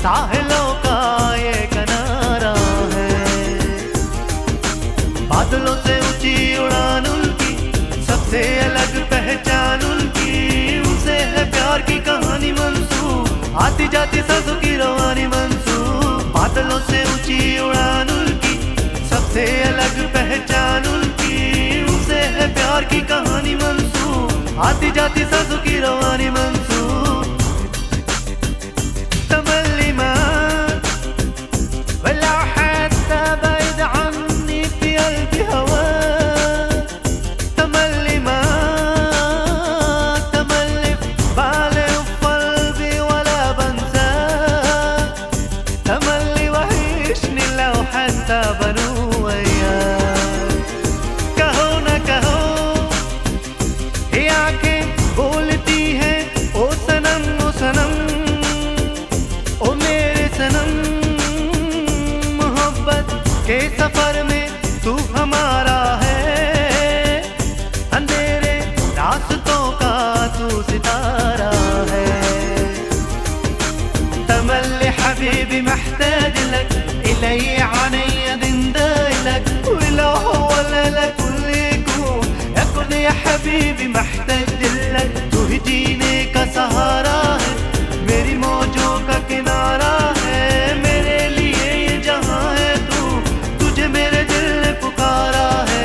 साहिलों का ये किनारा है। बादलों से ऊंची उड़ान उनकी, सबसे अलग पहचान उनकी, उनसे है प्यार की कहानी मंसूब, आती जाती सांसों की रवानी मंसूब। बादलों से ऊंची उड़ान उनकी, सबसे अलग पहचान उनकी, उनसे है प्यार की कहानी मंसूब, आती जाती सांसों की रवानी मंसूब। के सफर में तू हमारा है, अंधेरे रास्तों का तू सितारा है। तमल्ली हबीबी محتاج لك إلي عيني دنداي لك ولو هو لك كل يكون يا حبيبي محتاج لك तू ही जीने का सहारा है, मेरी मौजों का किनारा है, मेरे लिए ये जहां है तू, तुझे मेरे दिल ने पुकारा है।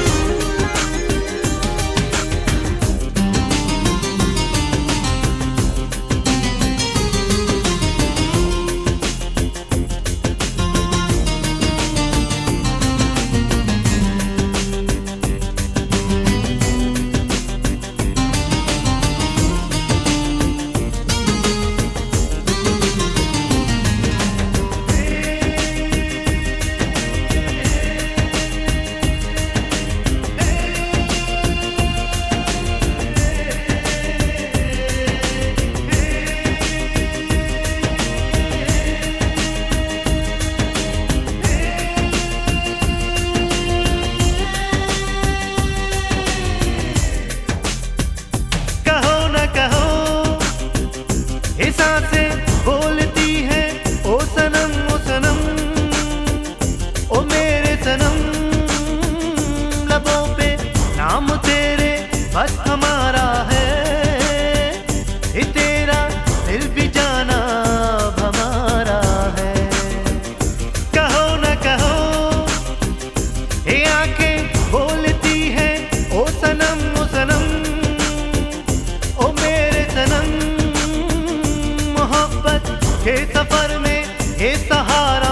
सांसें बोलती है ओ सनम ओ सनम, ओ मेरे सनम, लबों पे नाम तेरे बस हमारा है, ये तेरा दिल भी जाना अब हमारा है। कहो न कहो ये आंखें बोलती है ओ सनम ओ सनम, ओ मेरे सनम, के सफर में ये सहारा